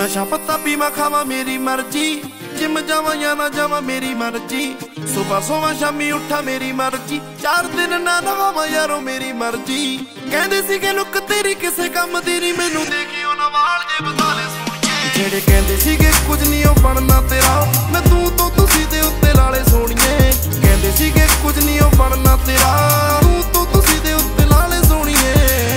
नशा पत्ता पीवा खावा मेरी मर्जी, जिम जावा या ना जावा मेरी मर्जी, सुबह सोवा शामी उठा मेरी मर्जी, 4 दिन ना नहावा यारो मेरी मर्जी। कहंदे सीगे लुक तेरी किसे काम दी नी, मैनू देखियो ना वाल जे बता ले सोहणिए। जेड़े कहंदे सीगे कुछ नहीं ओ बनना तेरा, मैं तू तो तुसी दे उत्ते लाले सोहणिए। कहंदे सीगे कुछ नहीं ओ बनना तेरा, तू तो तुसी दे उत्ते लाले सोहणिए।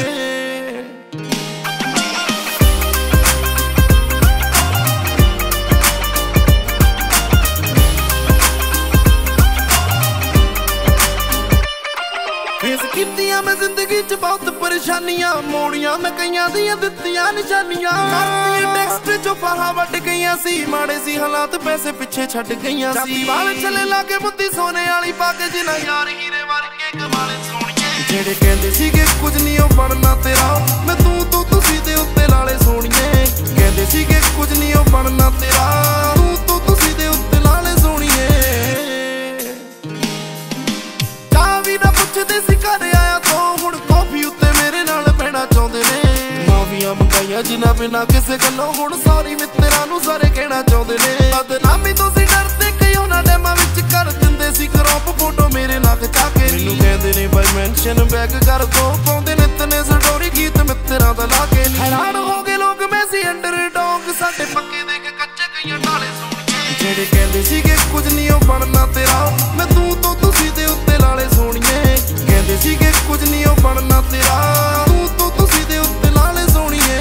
फेस कीतियां मैं जिंदगी च बहुत परेशानियां, मोड़ियां मैं कईयां दियां दित्तियां निशानियां। टेक्स्ट चो फाहा वट गईयां सी, माड़े सी हालात पैसे पिछे छड़ गईयां सी। वाल चले लाके मुद्दी सोने वाली पाके, जिन्हां यार हीरे वर्गे कमाले सोहणिए। जेड़े कहंदे सीगे कुछ नहीं ओ बनना तेरा, मैं तू तो तुसी दे उत्ते लाले सोहणिए। कहंदे सीगे कुछ नहीं ओ बनना तेरा, तू तो तुसी दे उत्ते लाले सोहणिए। चावी ना पुछदे सी घर आया तो, हुण कॉफी उत्ते मेरे नाल बहना चाहुंदे ने। माफिया मंगाइया जिन्हां बिना किसे गल्लों, हुण सॉरी मित्तरां नूं सारे कहना चाहुंदे ने। बदनामी तो सी डरदे कई उन्हां डैमां विच कर दिंदे सी क्रॉप फोटो मेरे नाल खचा के। मैनूं कहंदे ने बाई मैंशन बैग कर दो, पाउंदे नित ने स्टोरी गीत मित्तरां दा ला के। हैरान हो गए लोग मैं सी अंडरडॉग, साडे पक्के देख कच्चे कईयां ढाले सोहणिए। जेड़े कहंदे सीगे कुछ नहीं ओ बनना तेरा, मैं तू तो तुसी दे उत्ते लाले सोहणिए। कहंदे सीगे कुछ नहीं ओ बनना तेरा, तू तो तुसी दे उत्ते लाले सोहणिए।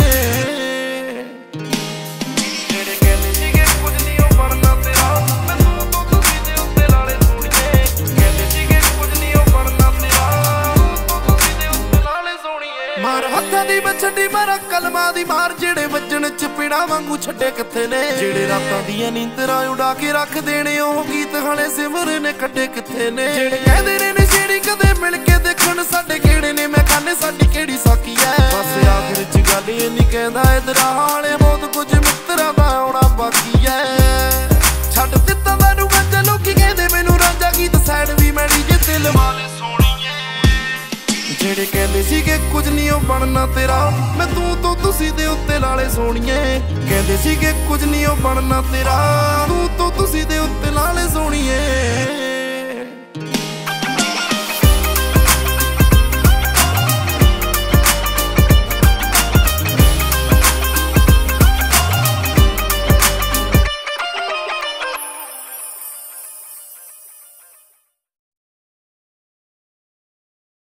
जेड़े कहंदे सीगे कुछ नहीं ओ बनना तेरा, मैं तू तो तुसी दे उत्ते लाले सोहणिए। कहंदे सीगे कुछ नहीं ओ बनना तेरा, तू तो तुसी दे उत्ते लाले सोहणिए। मार हत्थां दी बछड़ी मारा कलमां दी मार, जेड़े वजण चपेड़ा वांगू छड्डे किथे ने। जेड़े रातां दीयां नींदरां उड़ा के रख देने, ओह गीत हाले सिमर ने कड्डे किथे ने। जेड़े कहंदे ने नशेड़ी कदे मिल के देखण साडे किहड़े ने, मैं खाने साडी किहड़ी साकी ऐ। बस आखिर च गल ये नहीं कहंदा इधर हाले, बहुत कुछ मित्तरां दा आउणा बाकी ऐ। छड्ड दित्ता मैनू गंजा, लोकी कहंदे मैनू रांझा, गीत सैड वी मैं डीजे ते लवा ले सोहणिए। जेड़े कहंदे सीगे कुछ नहीं ओ बनना तेरा, मैं तू तो तुसी दे उत्ते लाले सोहणिए। कहंदे सीगे कुछ नहीं ओ बनना तेरा, तू तो तुसी दे उत्ते लाले सोहणिए।